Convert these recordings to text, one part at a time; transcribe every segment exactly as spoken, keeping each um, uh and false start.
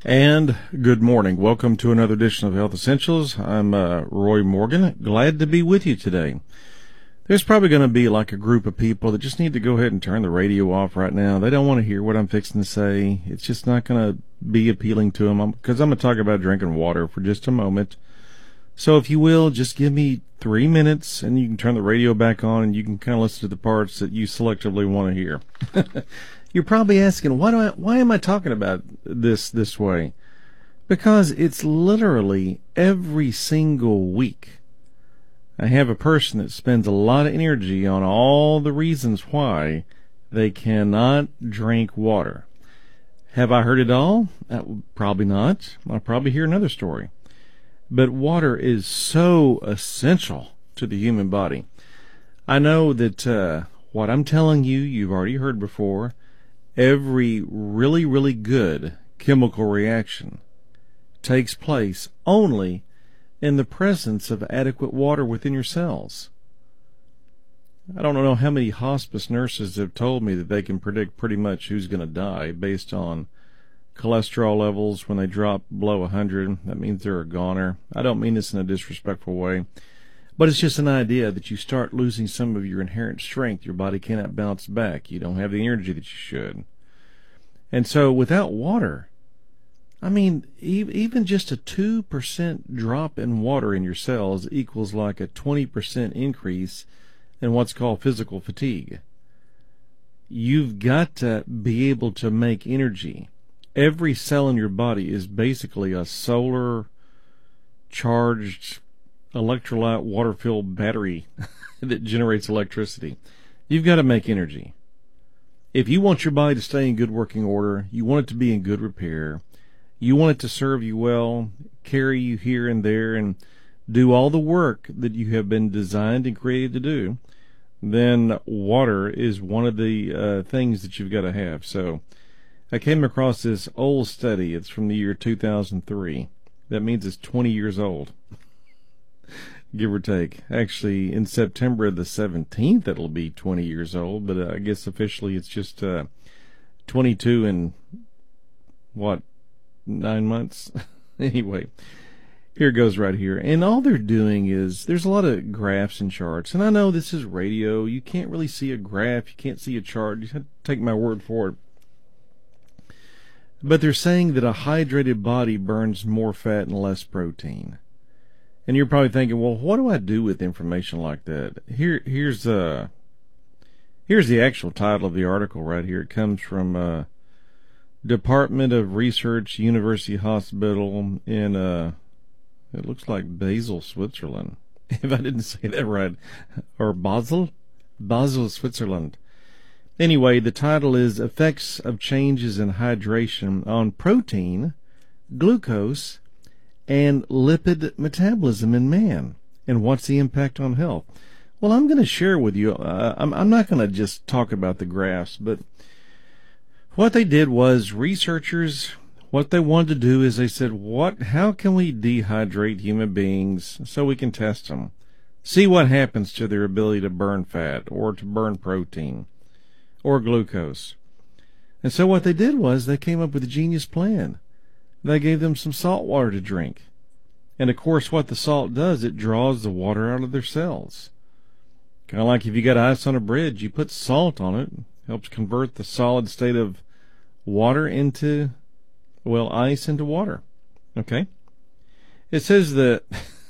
And good morning. Welcome to another edition of Health Essentials. I'm uh, Roy Morgan. Glad to be with you today. There's probably going to be like a group of people that just need to go ahead and turn the radio off right now. They don't want to hear what I'm fixing to say. It's just not going to be appealing to them because I'm, I'm going to talk about drinking water for just a moment. So if you will, just give me three minutes and you can turn the radio back on and you can kind of listen to the parts that you selectively want to hear. You're probably asking, why do I, why am I talking about this this way? Because it's literally every single week. I have a person that spends a lot of energy on all the reasons why they cannot drink water. Have I heard it all? Uh, probably not. I'll probably hear another story. But water is so essential to the human body. I know that uh, what I'm telling you, you've already heard before. Every really, really good chemical reaction takes place only in the presence of adequate water within your cells. I don't know how many hospice nurses have told me that they can predict pretty much who's going to die based on cholesterol levels. When they drop below one hundred, that means they're a goner. I don't mean this in a disrespectful way, but it's just an idea that you start losing some of your inherent strength. Your body cannot bounce back. You don't have the energy that you should. And so without water, I mean, even just a two percent drop in water in your cells equals like a twenty percent increase in what's called physical fatigue. You've got to be able to make energy. Every cell in your body is basically a solar charged electrolyte water-filled battery that generates electricity. You've got to make energy. If you want your body to stay in good working order, you want it to be in good repair, you want it to serve you well, carry you here and there, and do all the work that you have been designed and created to do, then water is one of the uh, things that you've got to have. So I came across this old study. It's from the year two thousand three. That means it's twenty years old, give or take. Actually, in September the seventeenth, it'll be twenty years old, but uh, I guess officially it's just uh, twenty-two and, what, nine months? Anyway, here it goes right here. And all they're doing is, there's a lot of graphs and charts. And I know this is radio. You can't really see a graph. You can't see a chart. You have to take my word for it. But they're saying that a hydrated body burns more fat and less protein. And you're probably thinking, well, what do I do with information like that? Here, here's uh, here's the actual title of the article right here. It comes from uh, Department of Research, University Hospital in, uh, it looks like Basel, Switzerland. If I didn't say that right. Or Basel? Basel, Switzerland. Anyway, the title is Effects of Changes in Hydration on Protein, Glucose, and Lipid Metabolism in Man, and what's the impact on health. Well, I'm going to share with you, uh, I'm, I'm not going to just talk about the graphs, but what they did was researchers, what they wanted to do is they said, what, how can we dehydrate human beings so we can test them, see what happens to their ability to burn fat or to burn protein or glucose. And so what they did was they came up with a genius plan. They gave them some salt water to drink. And of course what the salt does, it draws the water out of their cells. Kind of like if you got ice on a bridge, you put salt on it, helps convert the solid state of water into, well, ice into water. Okay? It says that,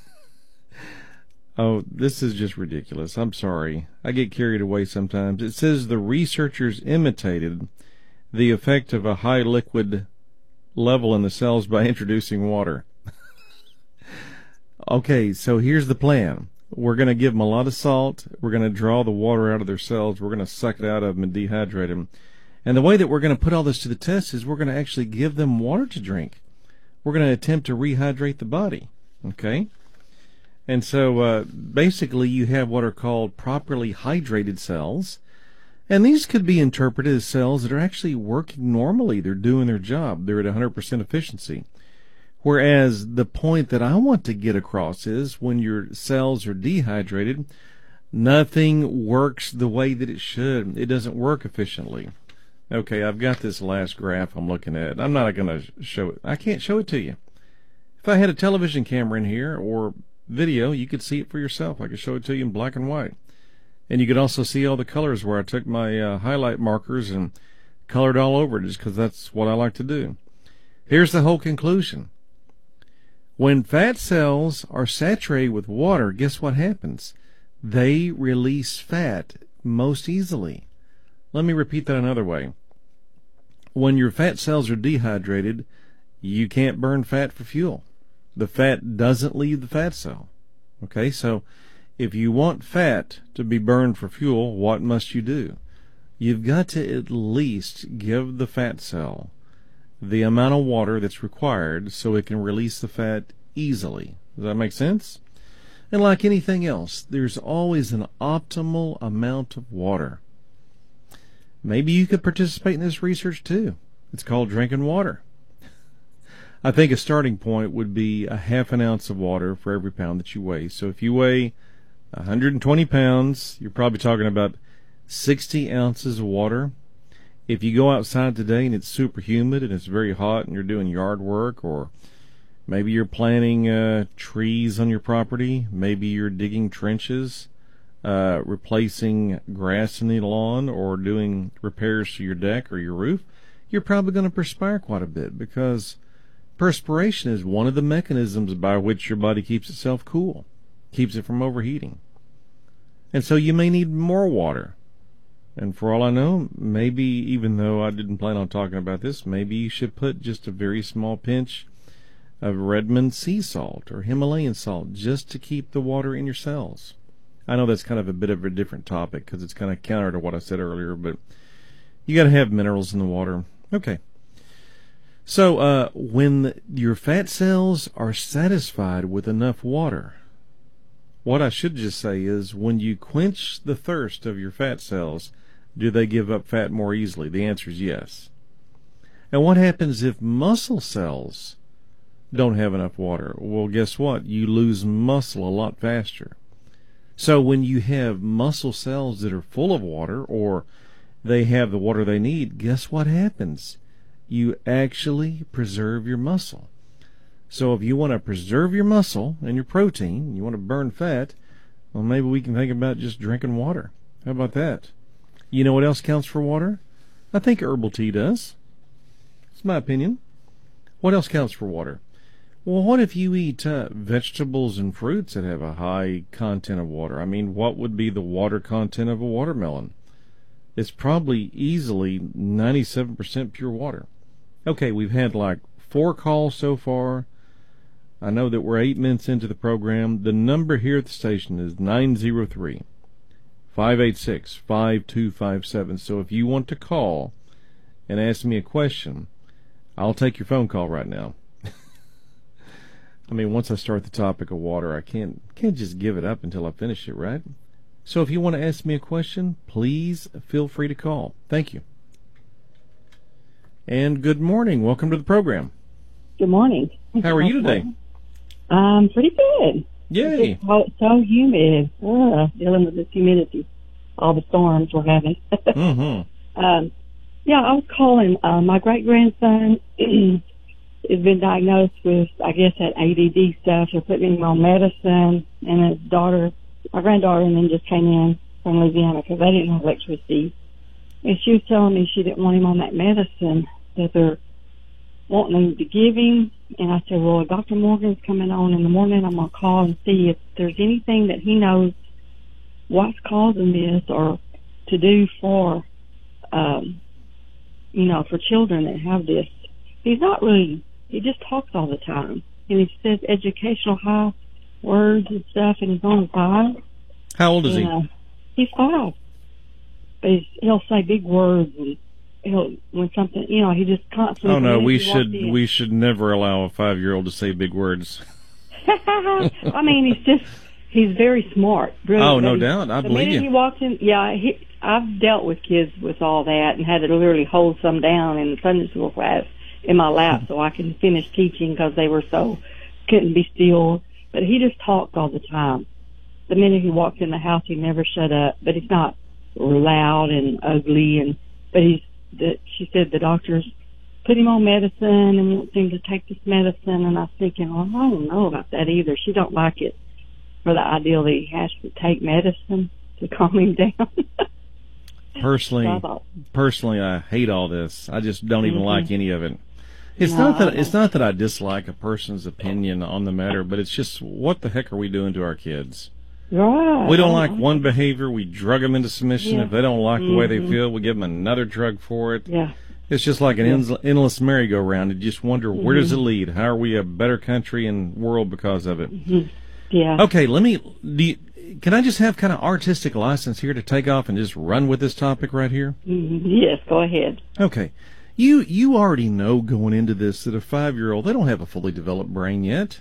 oh, this is just ridiculous. I'm sorry. I get carried away sometimes. It says the researchers imitated the effect of a high liquid level in the cells by introducing water. Okay, so here's the plan. We're going to give them a lot of salt. We're going to draw the water out of their cells. We're going to suck it out of them and dehydrate them. And the way that we're going to put all this to the test is we're going to actually give them water to drink. We're going to attempt to rehydrate the body. Okay? And so uh, basically you have what are called properly hydrated cells. And these could be interpreted as cells that are actually working normally. They're doing their job. They're at one hundred percent efficiency. Whereas the point that I want to get across is when your cells are dehydrated, nothing works the way that it should. It doesn't work efficiently. Okay, I've got this last graph I'm looking at. I'm not going to show it. I can't show it to you. If I had a television camera in here or video, you could see it for yourself. I could show it to you in black and white. And you could also see all the colors where I took my uh, highlight markers and colored all over it just because that's what I like to do. Here's the whole conclusion. When fat cells are saturated with water, guess what happens? They release fat most easily. Let me repeat that another way. When your fat cells are dehydrated, you can't burn fat for fuel. The fat doesn't leave the fat cell. Okay, so if you want fat to be burned for fuel, what must you do? You've got to at least give the fat cell the amount of water that's required so it can release the fat easily. Does that make sense? And like anything else, there's always an optimal amount of water. Maybe you could participate in this research too. It's called drinking water. I think a starting point would be a half an ounce of water for every pound that you weigh. So if you weigh one hundred twenty pounds, you're probably talking about sixty ounces of water. If you go outside today and it's super humid and it's very hot and you're doing yard work, or maybe you're planting uh, trees on your property, maybe you're digging trenches, uh, replacing grass in the lawn, or doing repairs to your deck or your roof, you're probably going to perspire quite a bit because perspiration is one of the mechanisms by which your body keeps itself cool, keeps it from overheating. And so you may need more water. And for all I know, maybe, even though I didn't plan on talking about this, maybe you should put just a very small pinch of Redmond sea salt or Himalayan salt just to keep the water in your cells. I know that's kind of a bit of a different topic because it's kind of counter to what I said earlier, but you got to have minerals in the water. Okay. So uh, when your fat cells are satisfied with enough water, what I should just say is when you quench the thirst of your fat cells, do they give up fat more easily? The answer is yes. And what happens if muscle cells don't have enough water? Well, guess what? You lose muscle a lot faster. So when you have muscle cells that are full of water, or they have the water they need, guess what happens? You actually preserve your muscle. So if you want to preserve your muscle and your protein, you want to burn fat, well, maybe we can think about just drinking water. How about that? You know what else counts for water? I think herbal tea does. It's my opinion. What else counts for water? Well, what if you eat uh, vegetables and fruits that have a high content of water? I mean, what would be the water content of a watermelon? It's probably easily ninety-seven percent pure water. Okay, we've had like four calls so far. I know that we're eight minutes into the program. The number here at the station is nine zero three, five eight six, five two five seven. So if you want to call and ask me a question, I'll take your phone call right now. I mean, once I start the topic of water, I can't can't just give it up until I finish it, right? So if you want to ask me a question, please feel free to call. Thank you. And good morning. Welcome to the program. Good morning. How are you today? Um, pretty good. Yay. It's so, so humid. Uh, dealing with this humidity. All the storms we're having. mm-hmm. um, yeah, I was calling. Uh, my great-grandson has been diagnosed with, I guess, that A D D stuff. They're putting him on medicine. And his daughter, my granddaughter, and then just came in from Louisiana because they didn't have electricity. And she was telling me she didn't want him on that medicine that they're wanting to give him. And I said, well, Doctor Morgan's coming on in the morning. I'm going to call and see if there's anything that he knows what's causing this or to do for, um, you know, for children that have this. He's not really, he just talks all the time. And he says educational high words and stuff, and he's only five. How old is and, he? Uh, he's five. But he's, he'll say big words, and he'll, when something, you know, he just constantly. Oh no, we should we should never allow a five-year-old to say big words. I mean, he's just he's very smart. Really. Oh, no he, doubt, I the believe minute you. He walks in, yeah, he, I've dealt with kids with all that and had to literally hold some down in Sunday school class in my lap so I can finish teaching because they were so couldn't be still. But he just talked all the time. The minute he walks in the house, he never shut up. But he's not loud and ugly, and but he's that she said the doctors put him on medicine and won't seem to take this medicine. And I was thinking, well, I don't know about that either. She don't like it for the idea that he has to take medicine to calm him down. Personally, So I thought, personally, I hate all this. I just don't even Mhm. like any of it. It's No, not that I it's not that I dislike a person's opinion on the matter, but it's just what the heck are we doing to our kids? right. We don't I- like one behavior, we drug them into submission. Yeah. If they don't like the way they Mhm. feel, we give them another drug for it. Yeah. It's just like an Yeah. endless, endless merry-go-round. You just wonder, where does it Mhm. lead? How are we a better country and world because of it? Mhm. Yeah. Okay, let me. Do you, can I just have kind of artistic license here to take off and just run with this topic right here? Mhm. Yes, go ahead. Okay, you you already know going into this that a five-year-old, they don't have a fully developed brain yet.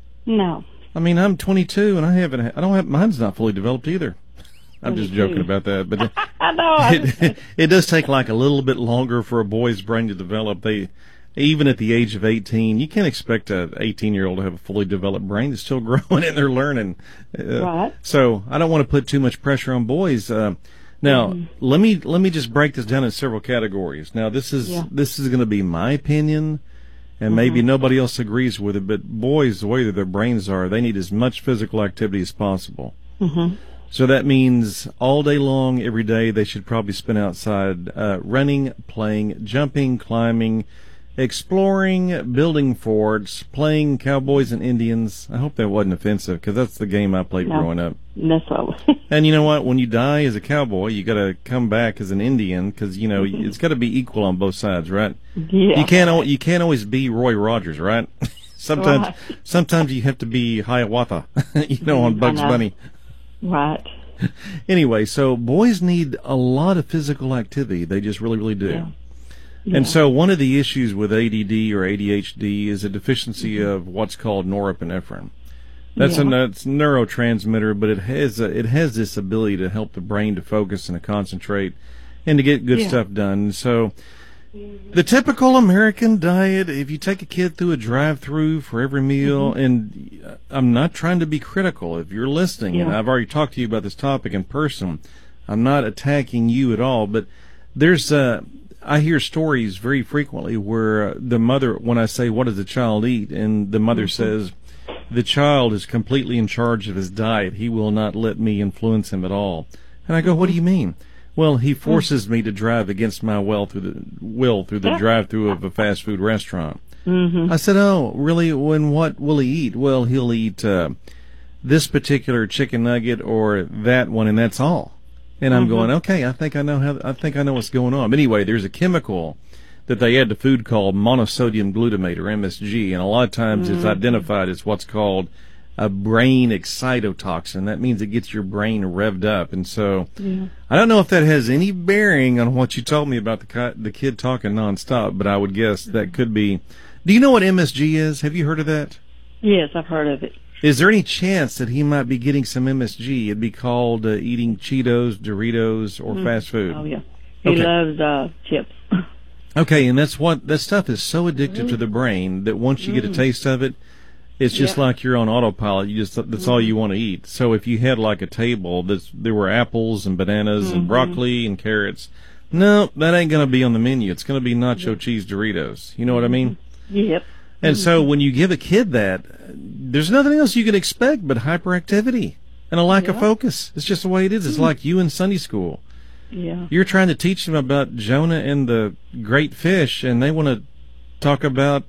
No. I mean, I'm twenty-two and I haven't. I don't have. Mine's not fully developed either. I'm just twenty-two. joking about that, but I know. I it, it does take like a little bit longer for a boy's brain to develop. They, even at the age of eighteen, you can't expect a eighteen-year-old to have a fully developed brain. They're still growing and they're learning. Uh, Right. So I don't want to put too much pressure on boys. Uh, now, Mhm. let me let me just break this down in several categories. Now, this is Yeah. this is going to be my opinion, and maybe Mhm. nobody else agrees with it. But boys, the way that their brains are, they need as much physical activity as possible. Mhm. So that means all day long, every day, they should probably spend outside uh, running, playing, jumping, climbing, exploring, building forts, playing cowboys and Indians. I hope that wasn't offensive, because that's the game I played No. growing up. That's what. And you know what? When you die as a cowboy, you got to come back as an Indian, because you know Mhm. it's got to be equal on both sides, right? Yeah. You can't al- you can't always be Roy Rogers, right? sometimes Right. sometimes you have to be Hiawatha, you know, on I Bugs know. Bunny. Right. Anyway, so boys need a lot of physical activity. They just really, really do. Yeah. And Yeah. so one of the issues with A D D or A D H D is a deficiency Mm-hmm. of what's called norepinephrine. That's a Yeah. that's neurotransmitter, but it has a, it has this ability to help the brain to focus and to concentrate and to get good Yeah. stuff done. So the typical American diet, if you take a kid through a drive-through for every meal, Mm-hmm. and I'm not trying to be critical. If you're listening, and Yeah. I've already talked to you about this topic in person, I'm not attacking you at all, but there's uh, I hear stories very frequently where the mother, when I say, what does the child eat? And the mother Mm-hmm. says, the child is completely in charge of his diet. He will not let me influence him at all. And I go, what do you mean? Well, he forces me to drive against my will through the will through the drive-through of a fast food restaurant. Mhm. I said, oh, really? When what will he eat? Well, he'll eat uh, this particular chicken nugget or that one, and that's all. And I'm Mhm. going, okay, I think I know how. I think I know what's going on. But anyway, there's a chemical that they add to food called monosodium glutamate, or M S G, and a lot of times it's identified as what's called a brain excitotoxin. That means it gets your brain revved up. And so Yeah. I don't know if that has any bearing on what you told me about the ki- the kid talking nonstop, but I would guess that could be. Do you know what M S G is? Have you heard of that? Yes, I've heard of it. Is there any chance that he might be getting some M S G? It'd be called uh, eating Cheetos, Doritos, or fast food. Oh yeah. He Okay. loves uh chips. Okay, and that's what that stuff is so addictive to the brain that once you get a taste of it, it's just Yep. like you're on autopilot. You just that's all you want to eat. So if you had like a table that's there were apples and bananas and broccoli and carrots, no, that ain't gonna be on the menu. It's gonna be nacho cheese Doritos. You know what I mean? Yep. And so when you give a kid that, there's nothing else you can expect but hyperactivity and a lack of Yeah. focus. It's just the way it is. It's like you in Sunday school. Yeah. You're trying to teach them about Jonah and the great fish, and they want to talk about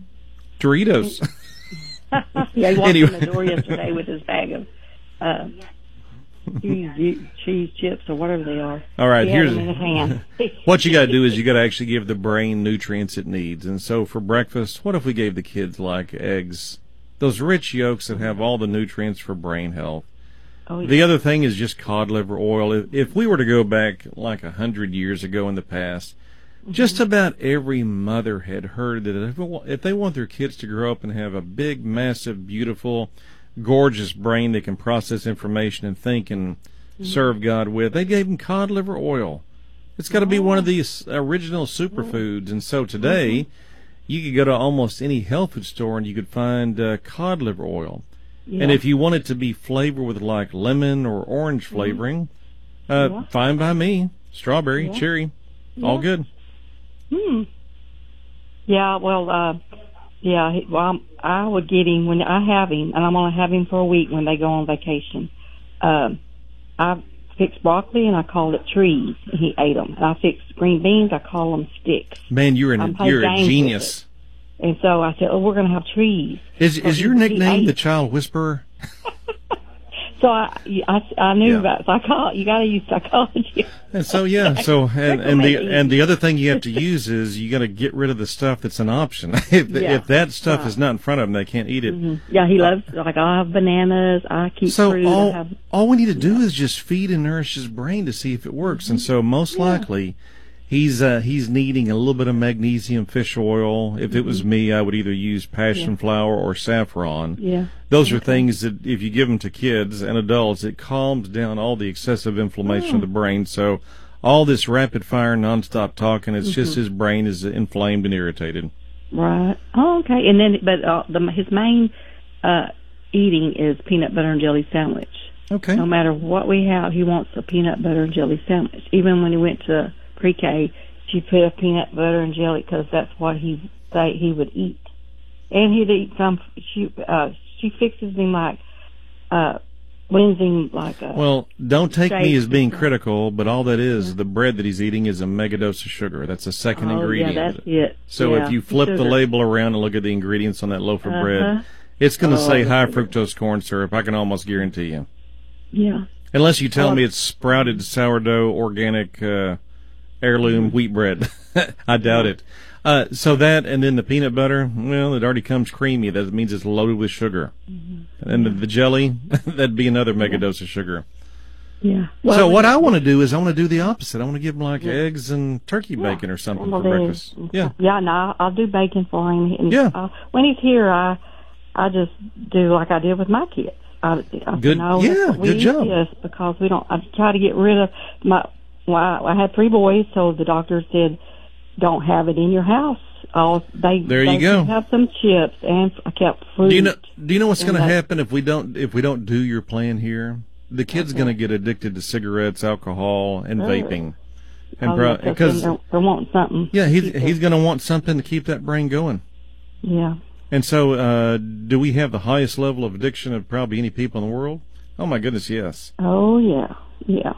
Doritos. Yeah, he walked Anyway. in the door yesterday with his bag of uh, cheese, cheese chips or whatever they are. All right, he had here's them in his hand. what you got to do is you got to actually give the brain nutrients it needs. And so for breakfast, what if we gave the kids like eggs, those rich yolks that have all the nutrients for brain health? Oh, yeah. The other thing is just cod liver oil. If, if we were to go back like a hundred years ago in the past, just about every mother had heard that if, if they want their kids to grow up and have a big, massive, beautiful, gorgeous brain that can process information and think and serve God with, they gave them cod liver oil. It's got to be one of these original superfoods. And so today, you could go to almost any health food store and you could find uh, cod liver oil. Yeah. And if you want it to be flavored with like lemon or orange flavoring, uh, Yeah. fine by me. Strawberry, Yeah. cherry, all Yeah. good. Hmm. Yeah, well, uh, yeah, he, well, I'm, I would get him when I have him, and I'm going to have him for a week when they go on vacation. Um, I fixed broccoli, and I called it trees, and he ate them. And I fixed green beans, I call them sticks. Man, you're, an, you're a genius. And so I said, oh, we're going to have trees. Is, is your nickname the Child Whisperer? So I, I, I knew yeah. about psychology. You got to use psychology. And so yeah, so and, and the and the other thing you have to use is you got to get rid of the stuff that's an option. if yeah. if that stuff right. is not in front of them, they can't eat it. Mm-hmm. Yeah, he loves like I have bananas. I keep so fruit. all I have, all we need to do is just feed and nourish his brain to see if it works. Mm-hmm. And so most yeah. likely. He's uh, he's needing a little bit of magnesium fish oil. If mm-hmm. it was me, I would either use passion yeah. flower or saffron. Yeah, those okay. are okay. things that if you give them to kids and adults, it calms down all the excessive inflammation oh. of the brain. So all this rapid fire, nonstop talking, it's mm-hmm. just his brain is inflamed and irritated. Right. Oh, okay. And then, but uh, the, his main uh, eating is peanut butter and jelly sandwich. Okay. No matter what we have, he wants a peanut butter and jelly sandwich. Even when he went to pre-K, she put a peanut butter and jelly because that's what he say he would eat, and he'd eat some. She uh, she fixes him like uh, blends him like a. Well, don't take me as being critical, but all that is yeah. the bread that he's eating is a mega dose of sugar. That's a second oh, ingredient. Yeah, that's it. So yeah. if you flip sugar. the label around and look at the ingredients on that loaf of uh-huh. bread, it's going to oh, say high fructose corn syrup. I can almost guarantee you. Yeah. Unless you tell oh. me it's sprouted sourdough organic. Uh, heirloom wheat bread. I doubt it. Uh, so that, and then the peanut butter, well, it already comes creamy. That means it's loaded with sugar. Mm-hmm. And the, the jelly, that'd be another mega yeah. dose of sugar. Yeah. Well, so what I want to do is I want to do the opposite. I want to give him like yeah. eggs and turkey yeah. bacon or something well, for breakfast. Yeah. Yeah, no, I'll do bacon for him. And, yeah. Uh, when he's here, I I just do like I did with my kids. I, I good. know Yeah, we good job. This because we don't, I try to get rid of my, well, I, I had three boys, so the doctor said, don't have it in your house. Oh, they there they you go. Have some chips, and I kept fruit. Do you know? Do you know what's going to happen if we don't if we don't do your plan here? The kid's okay. going to get addicted to cigarettes, alcohol, and sure. vaping, and oh, bro- because they're, they're wanting something. Yeah, he's he's going to want something to keep that brain going. Yeah. And so, uh, do we have the highest level of addiction of probably any people in the world? Oh my goodness, yes. Oh yeah, yeah.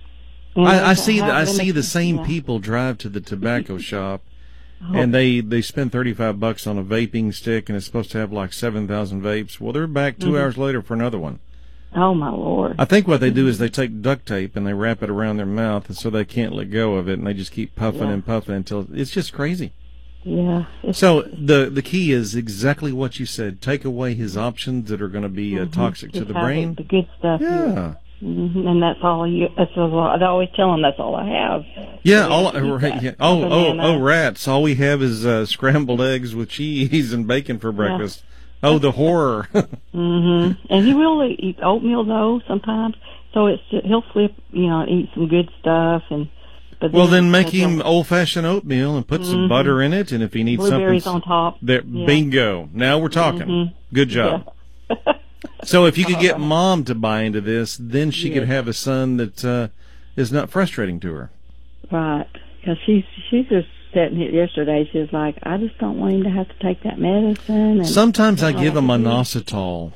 I, I see that. I see the same yeah. people drive to the tobacco shop, oh. and they they spend thirty five bucks on a vaping stick, and it's supposed to have like seven thousand vapes. Well, they're back two mm-hmm. hours later for another one. Oh my Lord! I think what they do is they take duct tape and they wrap it around their mouth, and so they can't let go of it, and they just keep puffing yeah. and puffing until it's just crazy. Yeah. So the the key is exactly what you said. Take away his options that are going to be uh, mm-hmm. toxic just to the brain. The good stuff. Yeah. yeah. Mm-hmm. And that's all you. That's all. I always tell them that's all I have. Yeah. All. Right, yeah. Oh. Oh. Oh. Rats. All we have is uh, scrambled eggs with cheese and bacon for breakfast. Yeah. Oh, the horror. mhm. And he will eat oatmeal though sometimes. So it's he'll flip, you know, eat some good stuff and. But well, then make him old-fashioned oatmeal and put mm-hmm. some butter in it, and if he needs blueberries something, on top. There, yeah. bingo. Now we're talking. Mm-hmm. Good job. Yeah. So if you could get mom to buy into this, then she yeah. could have a son that uh, is not frustrating to her. Right. Because she's, she's just sitting here yesterday. She was like, I just don't want him to have to take that medicine. And Sometimes I give him inositol.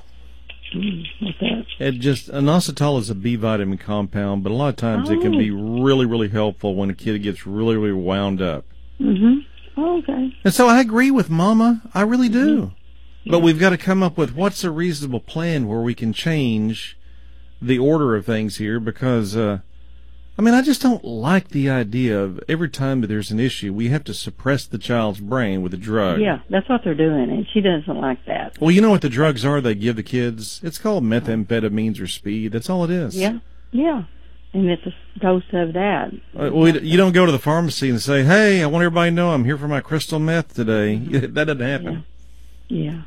Mm, what's that? It just inositol is a B vitamin compound, but a lot of times oh. it can be really, really helpful when a kid gets really, really wound up. Mm-hmm. Oh, okay. And so I agree with Mama. I really do. Mm-hmm. But we've got to come up with what's a reasonable plan where we can change the order of things here because, uh, I mean, I just don't like the idea of every time that there's an issue, we have to suppress the child's brain with a drug. Yeah, that's what they're doing, and she doesn't like that. Well, you know what the drugs are they give the kids? It's called methamphetamines or speed. That's all it is. Yeah, yeah. And it's a dose of that. Uh, well, you don't go to the pharmacy and say, hey, I want everybody to know I'm here for my crystal meth today. Mm-hmm. That doesn't happen. Yeah. yeah.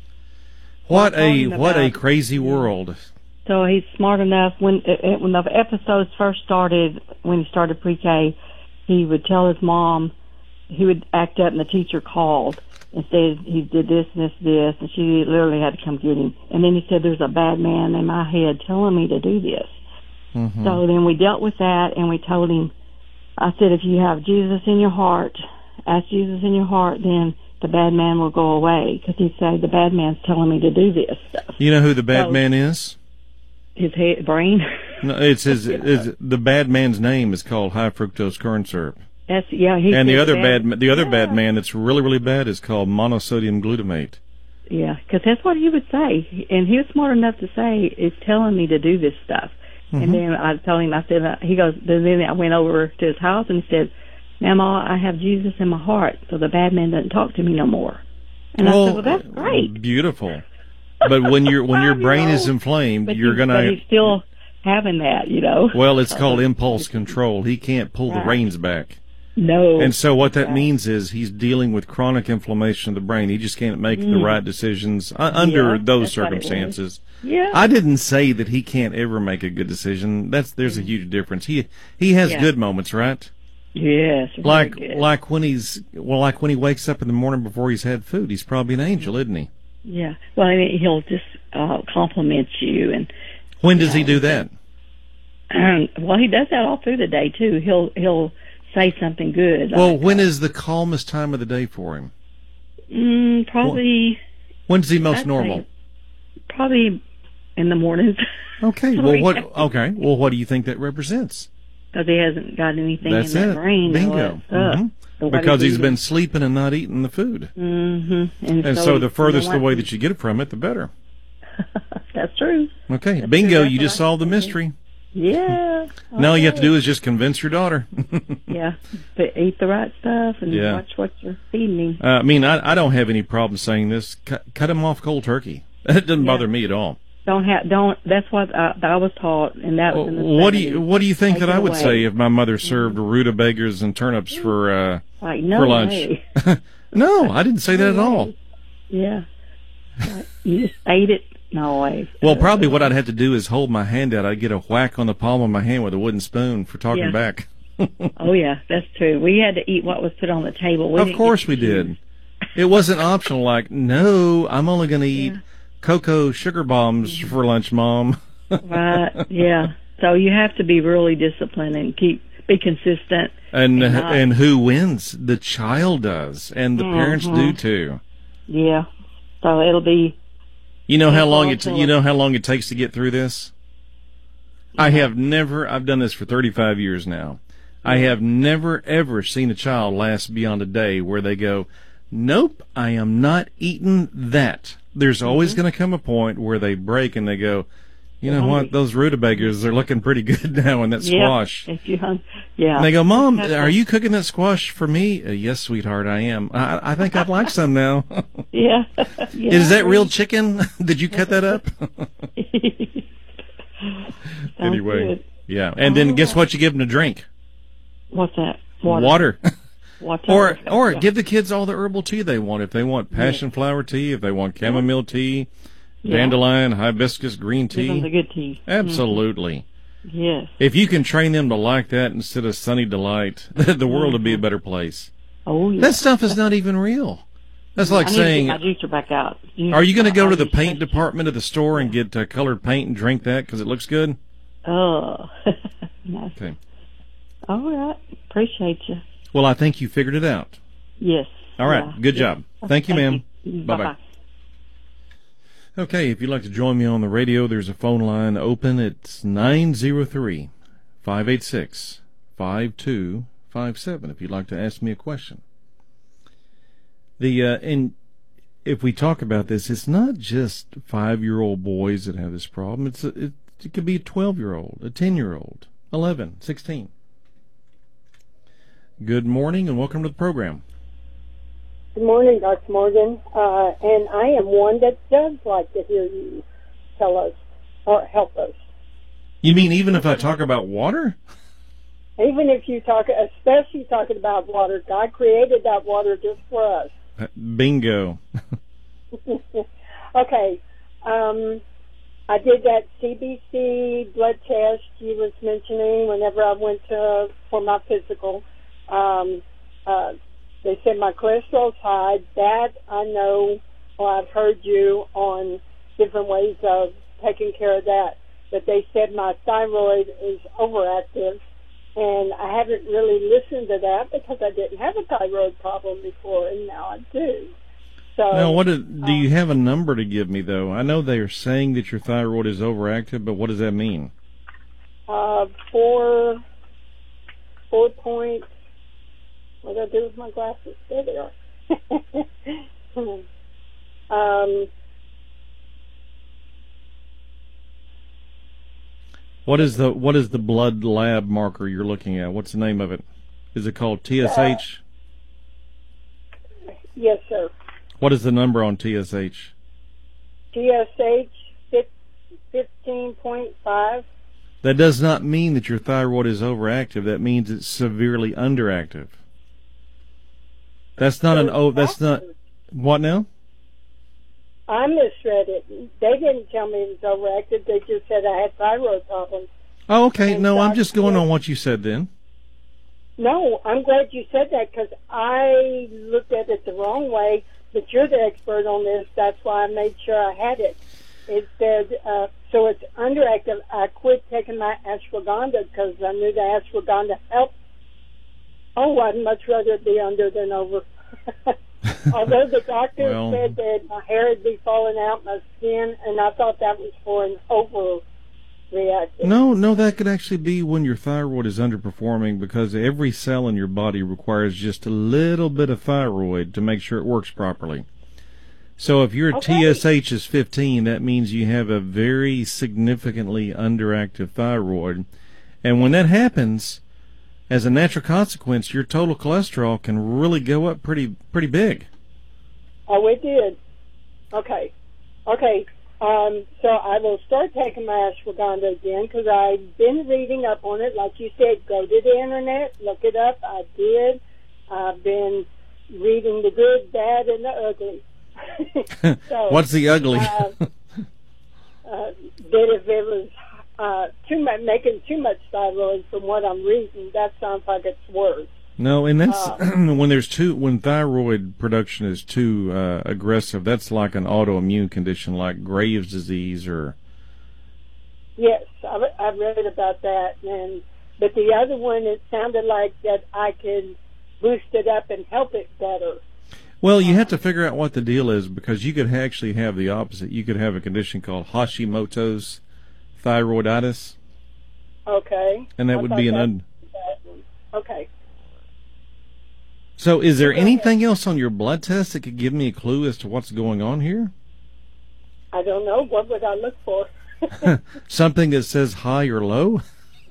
What a what a crazy world. So he's smart enough. When when the episodes first started, when he started pre-K, he would tell his mom, he would act up, and the teacher called and said he did this and this this, and she literally had to come get him. And then he said, there's a bad man in my head telling me to do this. Mm-hmm. So then we dealt with that, and we told him, I said, if you have Jesus in your heart ask Jesus in your heart, then the bad man will go away. Because he said, the bad man's telling me to do this stuff. You know who the bad So, man is? His head, brain. No, it's his. It's, the bad man's name is called high fructose corn syrup. That's yeah. He And the said other bad, bad, the other yeah. bad man that's really, really bad is called monosodium glutamate. Yeah, because that's what he would say, and he was smart enough to say, "It's telling me to do this stuff." Mm-hmm. And then I told him, I said, uh, he goes. Then I went over to his house and he said, "Mama, I have Jesus in my heart, so the bad man doesn't talk to me no more." And well, I said, "Well, that's great." Beautiful. But when your when your brain know, is inflamed, but you're he, gonna. But he's still having that, you know. Well, it's called impulse control. He can't pull Right. the reins back. No. And so what that Right. means is he's dealing with chronic inflammation of the brain. He just can't make Mm. the right decisions uh, under Yeah, those that's what it was. circumstances. Yeah. I didn't say that he can't ever make a good decision. That's there's a huge difference. He he has Yeah. good moments, right? Yes. very Like good. like when he's well, like when he wakes up in the morning before he's had food. He's probably an angel, isn't he? Yeah. Well, I mean, he'll just uh, compliment you, and When does he Yeah. do that? um, well, he does that all through the day too. He'll he'll say something good. Well, like, when uh, is the calmest time of the day for him? Mm, probably. When's he most I'd normal? say Probably in the mornings. Okay. Well, what? Okay. Well, what do you think that represents? Because he hasn't got anything That's in it. that brain. Bingo. Mhm. Because he's been sleeping and not eating the food. Mm-hmm. And, And so, so he- the furthest you know away what? that you get it from it, the better. That's true. Okay. That's Bingo. true. That's You what just I solved the think. mystery. Yeah. Now all you have to Okay. do is just convince your daughter. Yeah. But eat the right stuff and Yeah. watch what you're feeding him. uh, I mean, I, I don't have any problem saying this. Cut, cut him off cold turkey. It doesn't Yeah. bother me at all. Don't have. Don't. That's what I, I was taught, and that was in the What do you seventies. What do you think Take that I it would away. say if my mother served rutabagas and turnips for uh, Like, no for lunch? way. No, I didn't say that at all. Yeah. Like, you just ate it. No way. Well, probably what I'd have to do is hold my hand out. I'd get a whack on the palm of my hand with a wooden spoon for talking Yeah. back. Oh yeah, that's true. We had to eat what was put on the table. We Of didn't course get we to did. choose. It wasn't optional. Like, no, I'm only going to eat Yeah. cocoa sugar bombs for lunch, Mom. Right. Yeah. So you have to be really disciplined and keep be consistent. And And not- and who wins? The child does, and the parents Mhm. do too. Yeah. So it'll be. You know how That's long it also- you know how long it takes to get through this? I have never I've done this for thirty-five years now. I have never ever seen a child last beyond a day where they go, "Nope, I am not eating that." There's always Mm-hmm. going to come a point where they break and they go, "You know hungry. what? Those rutabagas are looking pretty good now in that Yeah. squash." If you hung. Yeah. And they go, "Mom, That's are a- you cooking that squash for me?" Uh, "Yes, sweetheart, I am. I, I think I'd like some now." Yeah. Yeah. Is that real chicken? Did you cut that up? Sounds Anyway, good. yeah. And then guess what you give them to drink? What's that? Water. Water. Water. or or Yeah. give the kids all the herbal tea they want. If they want passion flower tea, if they want chamomile tea, Yeah. dandelion, hibiscus, green Give them the tea. good tea. Absolutely. Yes. If you can train them to like that instead of Sunny Delight, the world would be a better place. Oh yeah. That stuff is not even real. That's like I need saying, to get my juicer back out. are you going to go to the Juice- paint department of the store and get uh, colored paint and drink that because it looks good? Oh. No. Okay. All right. Appreciate you. Well, I think you figured it out. Yes. All right. Yeah. Good Yeah. job. Thank you, ma'am. you. Bye-bye. Bye-bye. Okay, if you'd like to join me on the radio, there's a phone line open. It's nine zero three, five eight six, five two five seven if you'd like to ask me a question. The uh, and if we talk about this, it's not just five-year-old boys that have this problem. It's a, it, it could be a twelve-year-old, a ten-year-old, eleven, sixteen. Good morning and welcome to the program. Good morning, Doctor Morgan. Uh, and I am one that does like to hear you tell us or help us. You mean even if I talk about water? Even if you talk, especially talking about water, God created that water just for us. Bingo. Okay. Um, I did that C B C blood test you was mentioning whenever I went to for my physical. Um, uh, they said my cholesterol's high. That I know, or I've heard you on different ways of taking care of that. But they said my thyroid is overactive, And I haven't really listened to that because I didn't have a thyroid problem before, and now I do. So, now, what do, do um, you have a number to give me, though? I know they are saying that your thyroid is overactive, but what does that mean? Uh, four, four point. What did I do with my glasses? There they are. um, What is the what is the blood lab marker you're looking at? What's the name of it? Is it called T S H? Uh, yes, sir. What is the number on T S H? T S H fifteen point five. That does not mean that your thyroid is overactive. That means it's severely underactive. That's not an oh. That's not what now? I misread it. They didn't tell me it was overactive. They just said I had thyroid problems. Oh, okay. And no, so I'm just going I, on what you said then. No, I'm glad you said that because I looked at it the wrong way. But you're the expert on this. That's why I made sure I had it. It said, uh, so it's underactive. I quit taking my ashwagandha because I knew the ashwagandha helped. Oh, I'd much rather it be under than over. Although the doctor well, said that my hair would be falling out my skin, and I thought that was for an overreactive. No, no, that could actually be when your thyroid is underperforming because every cell in your body requires just a little bit of thyroid to make sure it works properly. So if your Okay. T S H is fifteen, that means you have a very significantly underactive thyroid. And when that happens, as a natural consequence, your total cholesterol can really go up pretty pretty big. Oh, it did. Okay. Okay. Um, so I will start taking my ashwagandha again because I've been reading up on it. Like you said, go to the internet, look it up. I did. I've been reading the good, bad, and the ugly. So, What's the ugly? uh, uh, that if it was uh, too much, making too much thyroid from what I'm reading, that sounds like it's worse. No, and that's Uh, when there's too when thyroid production is too uh, aggressive. That's like an autoimmune condition, like Graves' disease, or yes, I, I read about that. And but the other one, it sounded like that I could boost it up and help it better. well, you have to figure out what the deal is because you could actually have the opposite. You could have a condition called Hashimoto's thyroiditis, Okay, and that I would thought be an that un. was that one. Okay. So, is there Go ahead. anything else on your blood test that could give me a clue as to what's going on here? I don't know. What would I look for? Something that says high or low?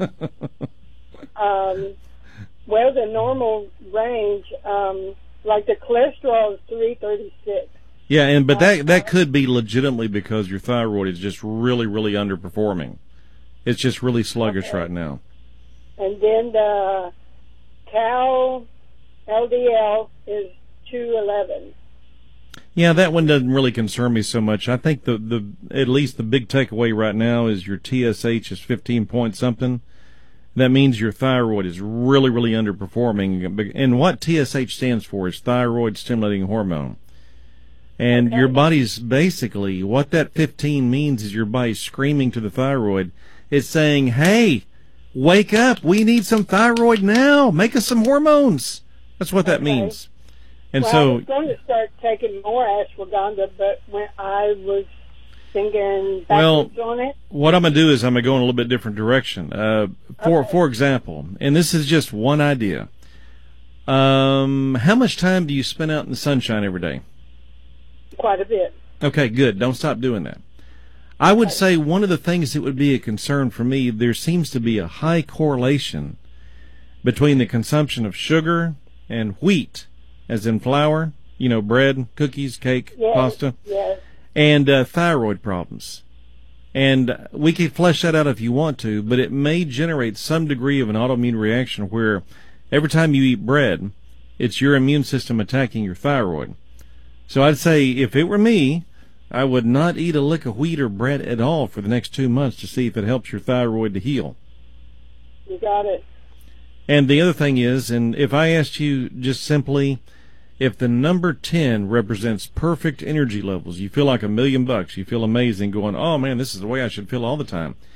um, well, the normal range, um, like the cholesterol is three thirty-six. Yeah, and but that that could be legitimately because your thyroid is just really, really underperforming. It's just really sluggish Okay. right now. And then the Cal L D L is two eleven. Yeah, that one doesn't really concern me so much. I think the, the at least the big takeaway right now is your T S H is fifteen point something. That means your thyroid is really, really underperforming. And what T S H stands for is thyroid stimulating hormone. And Okay. your body's basically, what that fifteen means is your body's screaming to the thyroid. It's saying, hey, wake up. We need some thyroid now. Make us some hormones. That's what that Okay. means. And well, I so, was going to start taking more ashwagandha, but when I was thinking Well, backwards on it. what I'm going to do is I'm going to go in a little bit different direction. Uh, for, Okay. for example, and this is just one idea. Um, how much time do you spend out in the sunshine every day? Quite a bit. Okay, good. Don't stop doing that. I would Okay. say one of the things that would be a concern for me, there seems to be a high correlation between the consumption of sugar and wheat, as in flour, you know, bread, cookies, cake, Yes, pasta, yes. and uh, thyroid problems. And we can flesh that out if you want to, but it may generate some degree of an autoimmune reaction where every time you eat bread, it's your immune system attacking your thyroid. So I'd say if it were me, I would not eat a lick of wheat or bread at all for the next two months to see if it helps your thyroid to heal. You got it. And the other thing is, and if I asked you just simply, if the number ten represents perfect energy levels, you feel like a million bucks, you feel amazing going, oh man, this is the way I should feel all the time.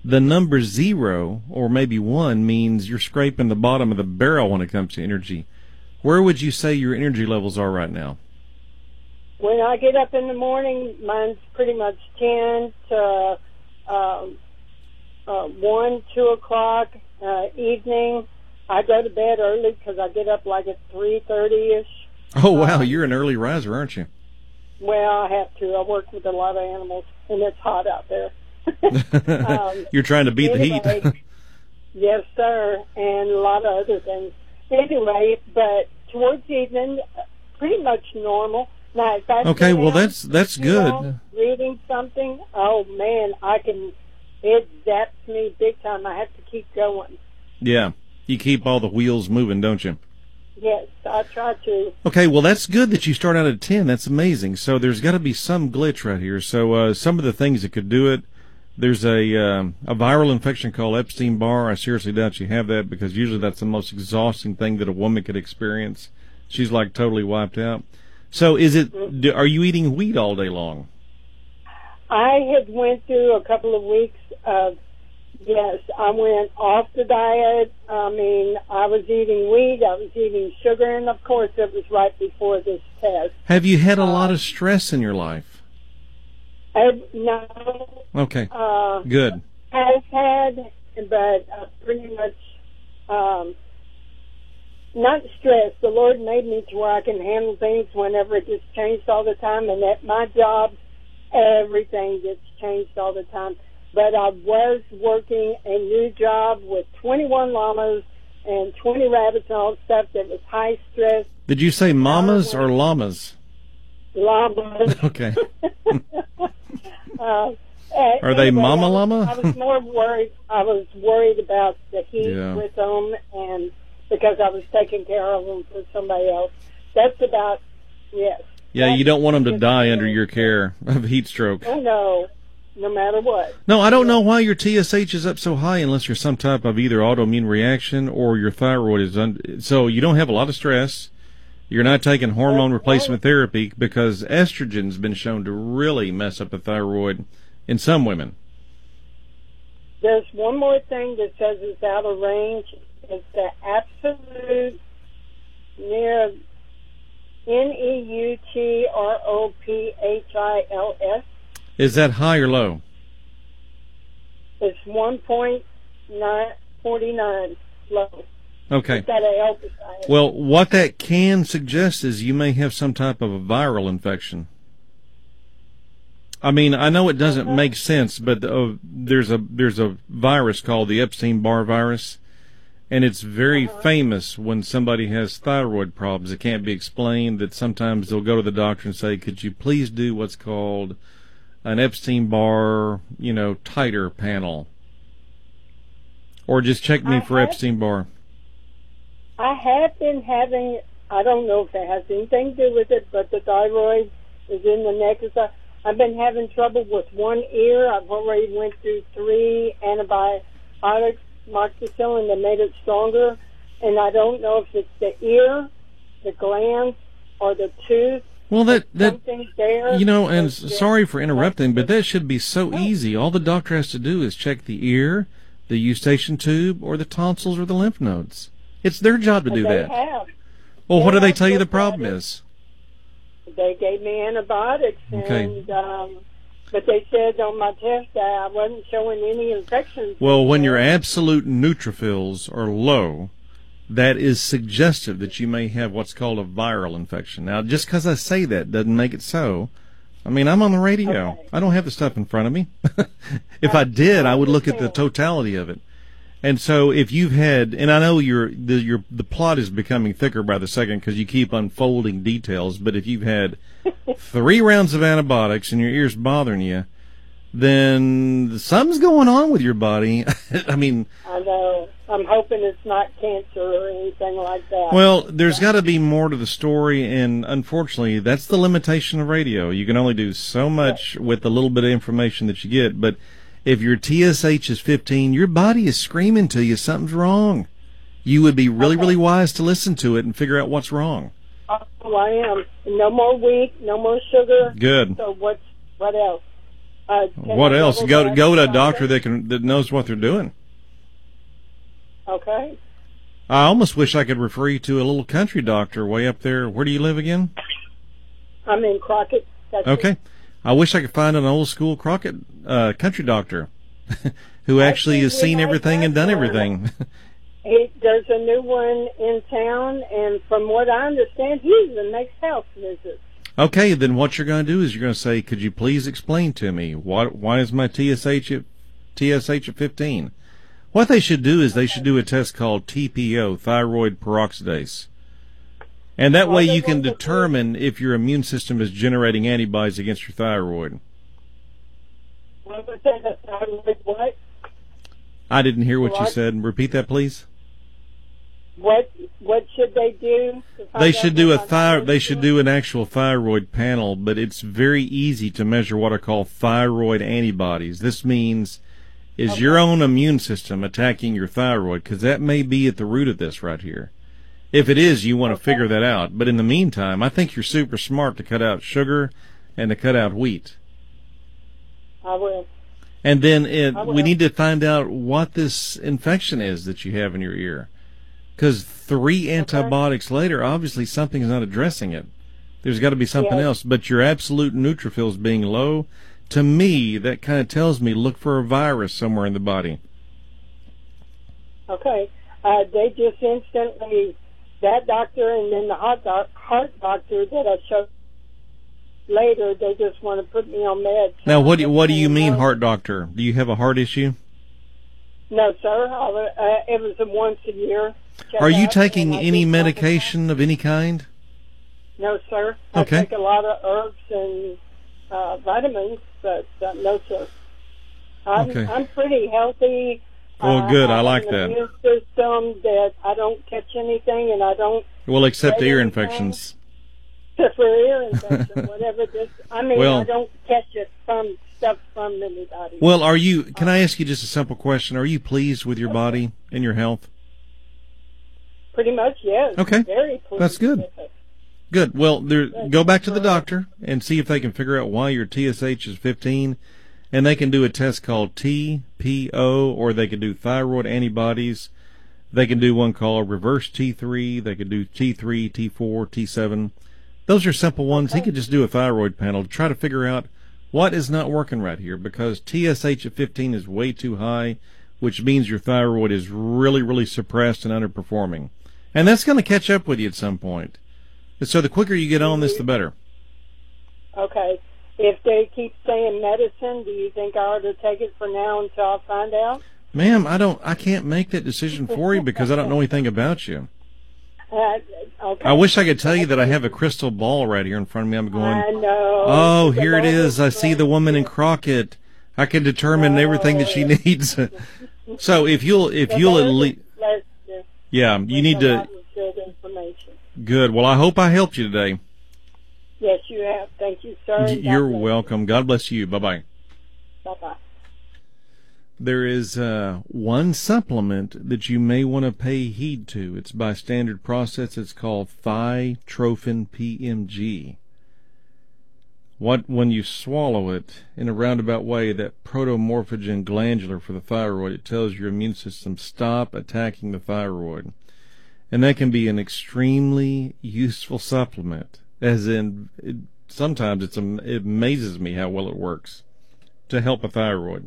the number zero or maybe one means you're scraping the bottom of the barrel when it comes to energy. Where would you say your energy levels are right now? When I get up in the morning, mine's pretty much ten to um, uh, one, two o'clock. Uh, evening, I go to bed early because I get up like at three thirty-ish. Oh, wow. Um, You're an early riser, aren't you? Well, I have to. I work with a lot of animals, and it's hot out there. um, You're trying to beat anyway, the heat. Yes, sir, and a lot of other things. Anyway, but towards evening, pretty much normal. Now, if I Okay, sit well, down, that's that's you good. know, reading something, oh, man, I can, it zaps me big time. I have to keep going. Yeah. You keep all the wheels moving, don't you? Yes, I try to. Okay, well, that's good that you start out at ten. That's amazing. So there's got to be some glitch right here. So uh, some of the things that could do it, there's a um, a viral infection called Epstein-Barr. I seriously doubt you have that because usually that's the most exhausting thing that a woman could experience. She's like totally wiped out. So is it? Do, are you eating wheat all day long? I had went through a couple of weeks of, yes, I went off the diet. I mean, I was eating wheat, I was eating sugar, and of course it was right before this test. Have you had a lot of stress in your life? I, no. Okay, Uh, good. I've had, but uh, pretty much um, not stressed. The Lord made me to where I can handle things whenever it gets changed all the time, and at my job, everything gets changed all the time. But I was working a new job with twenty-one llamas and twenty rabbits and all stuff that was high stress. Did you say mamas or llamas? Llamas. Okay. uh, Are they anyway, mama I was, llama? I was more worried. I was worried about the heat Yeah. with them, and because I was taking care of them for somebody else. That's about, yes. Yeah, That's you don't want them to just die me. under your care of heat stroke. Oh, no. No matter what. No, I don't know why your T S H is up so high unless you're some type of either autoimmune reaction or your thyroid is un- so you don't have a lot of stress. You're not taking hormone replacement therapy because estrogen's been shown to really mess up the thyroid in some women. There's one more thing that says it's out of range. It's the absolute near N E U T R O P H I L S. Is that high or low? It's one point nine four nine low. Okay. It's got a healthy side. Well, what that can suggest is you may have some type of a viral infection. I mean, I know it doesn't Uh-huh. make sense, but uh, there's a there's a virus called the Epstein-Barr virus, and it's very Uh-huh. famous when somebody has thyroid problems. It can't be explained. That sometimes they'll go to the doctor and say, "Could you please do what's called an Epstein-Barr, you know, titer panel, or just check me I for have- Epstein-Barr." I have been having, I don't know if it has anything to do with it, but the thyroid is in the neck and stuff. I've been having trouble with one ear. I've already went through three antibiotics, moxicillin, that made it stronger. And I don't know if it's the ear, the glands, or the tooth. Well, that that Something there. you know, and There's- sorry for interrupting, but that should be so easy. All the doctor has to do is check the ear, the eustachian tube, or the tonsils or the lymph nodes. It's their job to do they that. have. Well, what they do they have tell you the looked at problem it. is? They gave me antibiotics, Okay. and um, but they said on my test that I wasn't showing any infections. Well, when your absolute neutrophils are low, that is suggestive that you may have what's called a viral infection. Now, just because I say that doesn't make it so. I mean, I'm on the radio. Okay. I don't have the stuff in front of me. If I did, I would look at the totality of it. And so, if you've had, and I know your the your the plot is becoming thicker by the second because you keep unfolding details. But if you've had three rounds of antibiotics and your ears bothering you, then something's going on with your body. I mean, I know. I'm hoping it's not cancer or anything like that. well, there's got to be more to the story, and unfortunately, that's the limitation of radio. You can only do so much with the little bit of information that you get. But if your T S H is fifteen, your body is screaming to you something's wrong. You would be really, really wise to listen to it and figure out what's wrong. Oh, I am. No more wheat, no more sugar. Good. So what's what else? Uh, What else? Go to, go to a doctor that can that knows what they're doing. Okay. I almost wish I could refer you to a little country doctor way up there. Where do you live again? I'm in Crockett. That's Okay. it. I wish I could find an old school Crockett uh, country doctor who actually has seen everything and done everything. He, there's a new one in town, and from what I understand, he even makes house visits. Okay, then what you're going to do is you're going to say, could you please explain to me why, why is my T S H at, T S H at fifteen? What they should do is they should do a test called T P O, thyroid peroxidase. And that way you can determine if your immune system is generating antibodies against your thyroid. What was that? Thyroid what? I didn't hear what you What? said. Repeat that, please. What What should they do? to find They out should do a what my thy- thyroid they is should doing? do an actual thyroid panel, but it's very easy to measure what are called thyroid antibodies. This means is your own immune system attacking your thyroid, because that may be at the root of this right here. If it is, you want to figure that out. But in the meantime, I think you're super smart to cut out sugar and to cut out wheat. I will. And then it, I we will. need to find out what this infection is that you have in your ear. Because three antibiotics later, obviously something's not addressing it. There's got to be something Yes. else. But your absolute neutrophils being low, to me, that kind of tells me look for a virus somewhere in the body. Okay. Uh, they just instantly, that doctor and then the heart, doc, heart doctor that I showed later, they just want to put me on meds. Now, what do, what do you And, mean, uh, heart doctor? Do you have a heart issue? No, sir. I, uh, it was a once a year. Are you checkup, taking and I any just- medication of any kind? No, sir. Okay. I take a lot of herbs and uh, vitamins, but uh, no, sir. I'm, Okay. I'm pretty healthy. Well, good. I have like an that. Immune system that I don't catch anything, and I don't Well, except Right, ear anything? infections. for ear infection, whatever. This, I mean, Well- I don't catch it from stuff from anybody. Well, are you, can I ask you just a simple question? Are you pleased with your body and your health? Pretty much, yes. Okay. Very pleased That's good. with it. Good. Well, there, go back to the doctor and see if they can figure out why your T S H is fifteen, and they can do a test called T P O, or they can do thyroid antibodies. They can do one called reverse T three. They could do T three, T four, T seven. Those are simple ones. He could just do a thyroid panel to try to figure out what is not working right here, because T S H at fifteen is way too high, which means your thyroid is really, really suppressed and underperforming. And that's going to catch up with you at some point. So the quicker you get on this, the better. Okay. If they keep saying medicine, do you think I ought to take it for now until I find out? Ma'am, I don't, I can't make that decision for you because I don't know anything about you. Uh, okay. I wish I could tell you that I have a crystal ball right here in front of me. I'm going, I know. oh, The here it Lord is. I see the woman in Crockett. I can determine everything that she needs. So if you'll, if The you'll at Lord least, bless you yeah, you with need a to, lot of good information. good. Well, I hope I helped you today. Yes, you have. Thank you, sir. and God You're bless you. welcome. God bless you. Bye-bye. Bye-bye. There is uh, one supplement that you may want to pay heed to. It's by standard process. It's called Thytrophin P M G. What, when you swallow it in a roundabout way, that protomorphogen glandular for the thyroid, it tells your immune system stop attacking the thyroid. And that can be an extremely useful supplement. As in, it, sometimes it's am- it amazes me how well it works to help a thyroid.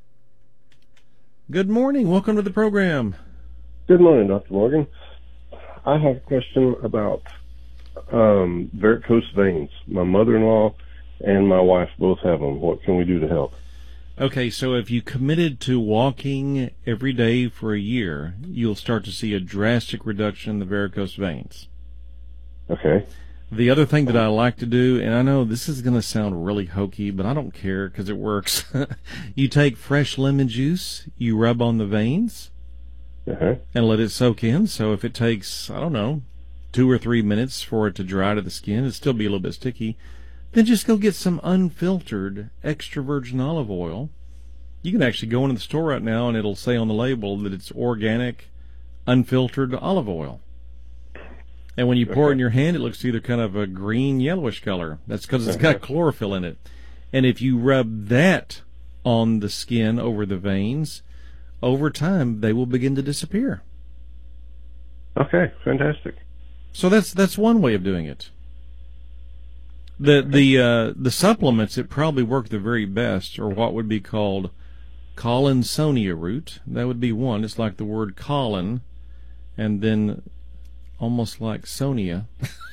Good morning. Welcome to the program. Good morning, Doctor Morgan. I have a question about um, varicose veins. My mother-in-law and my wife both have them. What can we do to help? Okay, so if you committed to walking every day for a year, you'll start to see a drastic reduction in the varicose veins. Okay. The other thing that I like to do, and I know this is going to sound really hokey, but I don't care because it works. You take fresh lemon juice, you rub on the veins, Uh-huh. and let it soak in. So if it takes, I don't know, two or three minutes for it to dry to the skin, it'll still be a little bit sticky. Then just go get some unfiltered extra virgin olive oil. You can actually go into the store right now, and it'll say on the label that it's organic, unfiltered olive oil. And when you pour it in your hand, it looks either kind of a green, yellowish color. That's because it's got chlorophyll in it. And if you rub that on the skin over the veins, over time they will begin to disappear. Okay, fantastic. So that's that's one way of doing it. The the uh, the supplements that probably work the very best are what would be called Collinsonia root. That would be one. It's like the word Colin, and then almost like Sonia.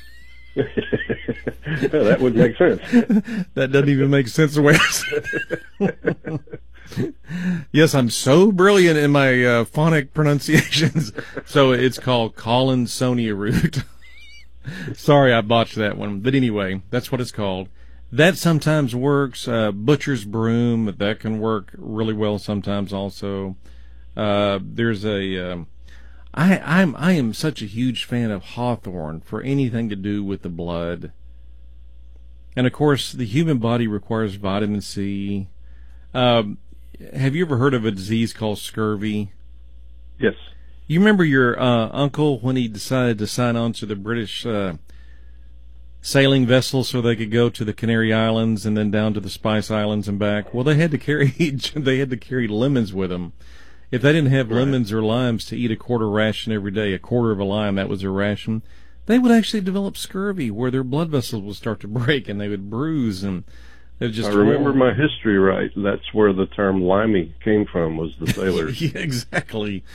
That would make sense. That doesn't even make sense the way I said it. Yes, I'm so brilliant in my uh, phonic pronunciations. So it's called Collinsonia root. Sorry, I botched that one. But anyway, that's what it's called. That sometimes works. Uh, butcher's broom, that can work really well sometimes also. Uh, there's a... Um, I, I'm I am such a huge fan of hawthorn for anything to do with the blood. And of course, the human body requires vitamin C. Um, have you ever heard of a disease called scurvy? Yes. You remember your uh, uncle when he decided to sign on to the British uh, sailing vessel so they could go to the Canary Islands and then down to the Spice Islands and back? Well, they had to carry they had to carry lemons with them. If they didn't have Right. lemons or limes to eat a quarter ration every day, a quarter of a lime, that was their ration, they would actually develop scurvy where their blood vessels would start to break and they would bruise. And it just I remember my history right. That's where the term limey came from, was the sailors. Yeah, exactly.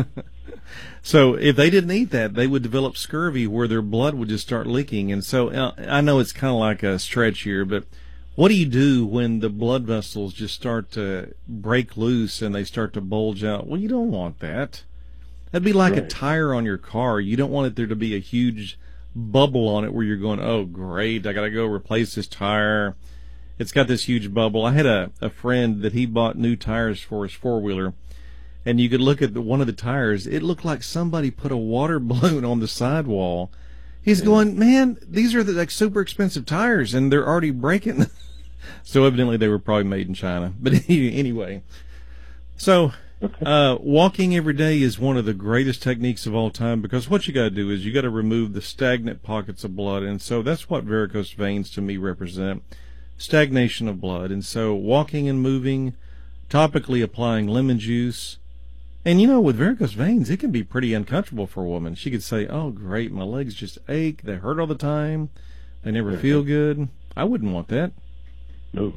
So if they didn't eat that, they would develop scurvy where their blood would just start leaking. And so uh, I know it's kind of like a stretch here, but what do you do when the blood vessels just start to break loose and they start to bulge out? Well, you don't want that. That'd be like Right. a tire on your car. You don't want it there to be a huge bubble on it where you're going, oh, great, I got to go replace this tire. It's got this huge bubble. I had a, a friend that he bought new tires for his four-wheeler, and you could look at the, one of the tires. It looked like somebody put a water balloon on the sidewall. He's Yeah. going, man, these are the, like super expensive tires, and they're already breaking. So evidently they were probably made in China. But anyway, so uh, walking every day is one of the greatest techniques of all time, because what you got to do is you got to remove the stagnant pockets of blood, and so that's what varicose veins to me represent, stagnation of blood. And so walking and moving, topically applying lemon juice. And, you know, with varicose veins, it can be pretty uncomfortable for a woman. She could say, oh, great, my legs just ache. They hurt all the time. They never feel good. I wouldn't want that. No.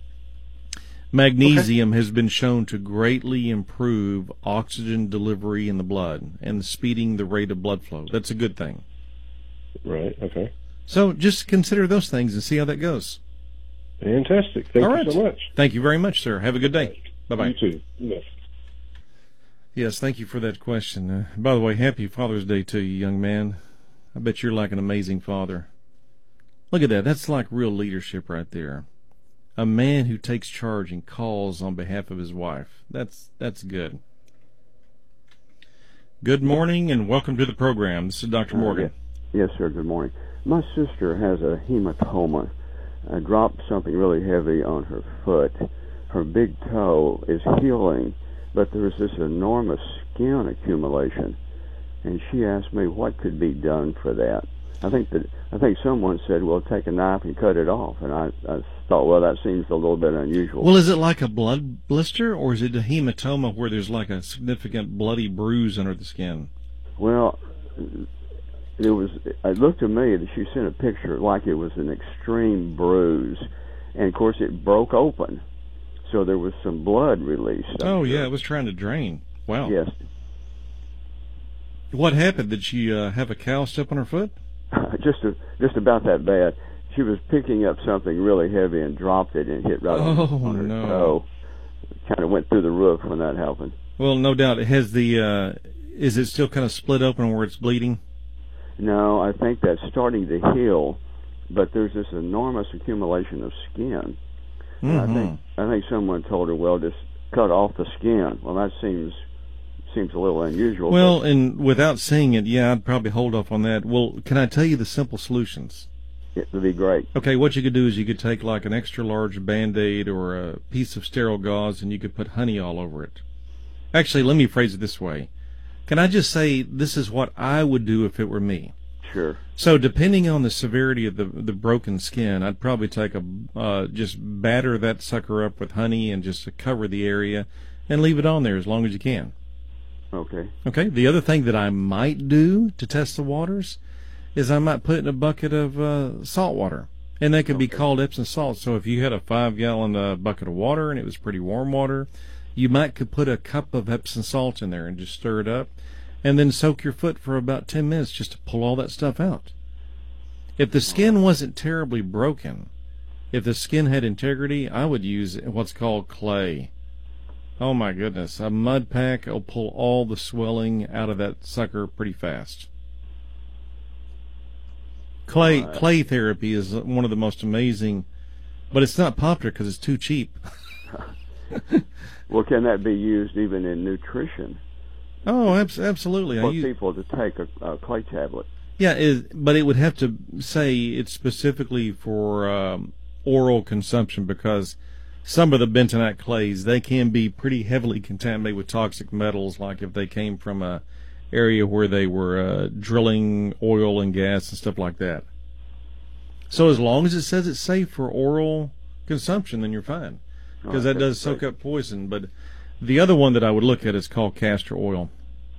Magnesium has been shown to greatly improve oxygen delivery in the blood and speeding the rate of blood flow. That's a good thing. Right, okay. So just consider those things and see how that goes. Fantastic. Thank All you right. so much. Thank you very much, sir. Have a good day. Bye-bye. You too. Yes. Yes, thank you for that question. Uh, by the way, happy Father's Day to you, young man. I bet you're like an amazing father. Look at that. That's like real leadership right there. A man who takes charge and calls on behalf of his wife. That's that's good. Good morning and welcome to the program. This is Doctor Morgan. Uh, yes, sir. Good morning. My sister has a hematoma. I dropped something really heavy on her foot. Her big toe is healing, but there is this enormous skin accumulation. And she asked me what could be done for that. I think that I think someone said, well, take a knife and cut it off. And I, I thought, well, that seems a little bit unusual. Well, is it like a blood blister, or is it a hematoma where there's like a significant bloody bruise under the skin? Well, it was. It looked to me that she sent a picture like it was an extreme bruise, and of course it broke open, so there was some blood released. I'm Oh, sure. yeah, it was trying to drain. Wow. Yes. What happened? Did she uh, have a cow step on her foot? just a, just about that bad. She was picking up something really heavy and dropped it and hit right on, Oh, on her no. toe. Kind of went through the roof when that happened. Well, no doubt. It has the. Uh, is it still kind of split open where it's bleeding? No, I think that's starting to heal, but there's this enormous accumulation of skin. And Mm-hmm. I think I think someone told her, well, just cut off the skin. Well, that seems seems a little unusual. Well, and without seeing it, yeah, I'd probably hold off on that. Well, can I tell you the simple solutions? but it would be great. Okay, what you could do is you could take like an extra large Band-Aid or a piece of sterile gauze and you could put honey all over it. Actually, let me phrase it this way. Can I just say this is what I would do if it were me? Sure. So depending on the severity of the the broken skin, I'd probably take a uh, just batter that sucker up with honey and just cover the area and leave it on there as long as you can. Okay. Okay. The other thing that I might do to test the waters is I might put it in a bucket of uh, salt water, and that could Okay. be called Epsom salt. So if you had a five gallon uh, bucket of water and it was pretty warm water, you might could put a cup of Epsom salt in there and just stir it up, and then soak your foot for about ten minutes just to pull all that stuff out. If the skin wasn't terribly broken, if the skin had integrity, I would use what's called clay. Oh my goodness, a mud pack will pull all the swelling out of that sucker pretty fast. Clay Right. clay therapy is one of the most amazing, but it's not popular because it's too cheap. Well, can that be used even in nutrition? Oh, abs- absolutely. I For use, people to take a, a clay tablet. yeah, it, but it would have to say it's specifically for um, oral consumption, because some of the bentonite clays, they can be pretty heavily contaminated with toxic metals, like if they came from a area where they were uh, drilling oil and gas and stuff like that. So as long as it says it's safe for oral consumption, then you're fine, because Oh, that does that's soak great. up poison. But the other one that I would look at is called castor oil.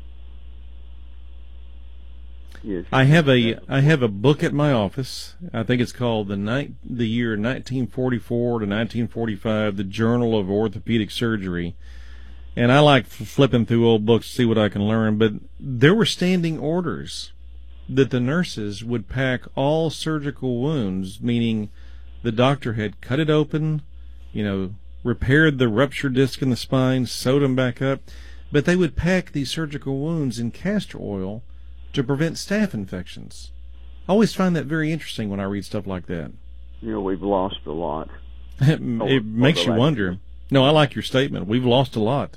Yes. I have a I have a book at my office. I think it's called the night the year nineteen forty-four to nineteen forty-five, the Journal of Orthopedic Surgery. And I like f- flipping through old books to see what I can learn. But there were standing orders that the nurses would pack all surgical wounds, meaning the doctor had cut it open, you know, repaired the ruptured disc in the spine, sewed them back up, but they would pack these surgical wounds in castor oil to prevent staph infections. I always find that very interesting when I read stuff like that. You know, we've lost a lot. It, Over- it makes over you last wonder. year. No, I like your statement. We've lost a lot.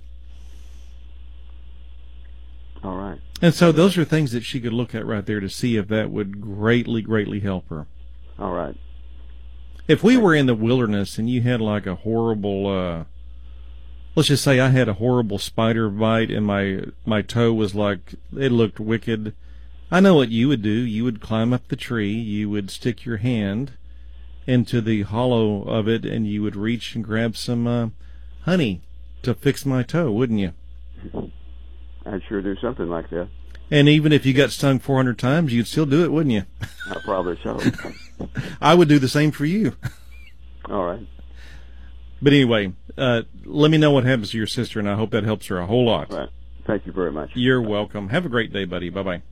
All right. And so those are things that she could look at right there to see if that would greatly, greatly help her. All right. If we were in the wilderness and you had like a horrible, uh, let's just say I had a horrible spider bite and my, my toe was like, it looked wicked, I know what you would do. You would climb up the tree, you would stick your hand into the hollow of it, and you would reach and grab some uh, honey to fix my toe, wouldn't you? I'd sure do something like that. And even if you got stung four hundred times, you'd still do it, wouldn't you? I probably so. I would do the same for you. All right. But anyway, uh, let me know what happens to your sister, and I hope that helps her a whole lot. All right. Thank you very much. You're welcome. Have a great day, buddy. Bye-bye.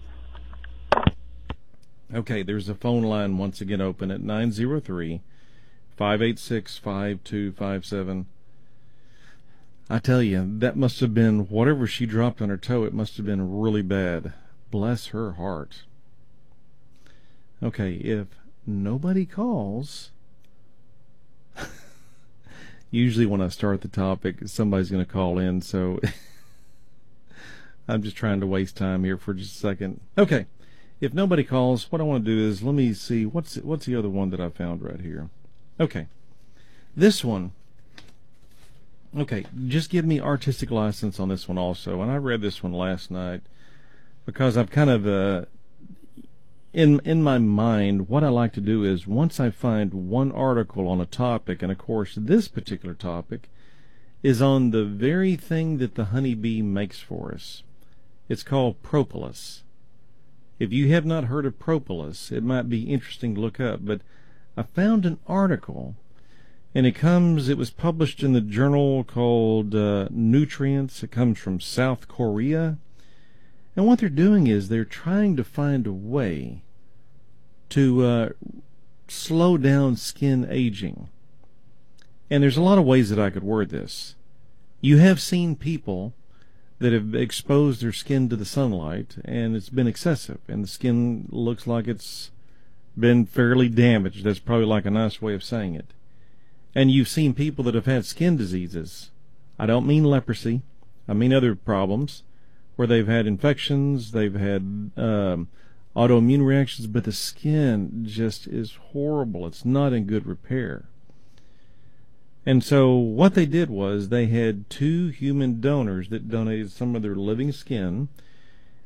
Okay, there's a phone line once again open at nine zero three, five eight six, five two five seven. I tell you, that must have been, whatever she dropped on her toe, it must have been really bad. Bless her heart. Okay, if nobody calls, usually when I start the topic, somebody's going to call in, so I'm just trying to waste time here for just a second. Okay, if nobody calls, what I want to do is, let me see, what's what's the other one that I found right here? Okay, this one. Okay, just give me artistic license on this one also. And I read this one last night because I've kind of, uh, in in my mind, what I like to do is once I find one article on a topic, and of course this particular topic is on the very thing that the honeybee makes for us. It's called propolis. If you have not heard of propolis, it might be interesting to look up, but I found an article. And it comes, it was published in the journal called uh, Nutrients. It comes from South Korea. And what they're doing is they're trying to find a way to uh, slow down skin aging. And there's a lot of ways that I could word this. You have seen people that have exposed their skin to the sunlight, and it's been excessive, and the skin looks like it's been fairly damaged. That's probably like a nice way of saying it. And you've seen people that have had skin diseases. I don't mean leprosy. I mean other problems where they've had infections, they've had um, autoimmune reactions, but the skin just is horrible. It's not in good repair. And so what they did was they had two human donors that donated some of their living skin,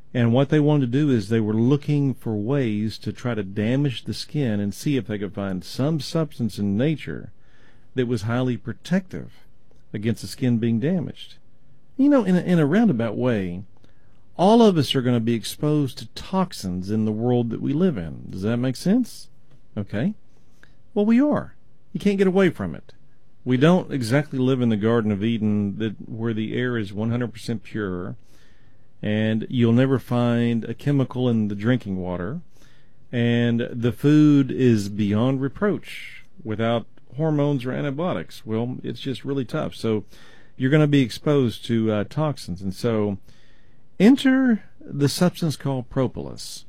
And what they wanted to do is they were looking for ways to try to damage the skin and see if they could find some substance in nature that was highly protective against the skin being damaged. You know, in a, in a roundabout way, all of us are going to be exposed to toxins in the world that we live in. Does that make sense? Okay. Well, we are. You can't get away from it. We don't exactly live in the Garden of Eden that where the air is one hundred percent pure, and you'll never find a chemical in the drinking water, and the food is beyond reproach without hormones or antibiotics. Well, it's just really tough. So you're going to be exposed to uh, toxins. And so enter the substance called propolis.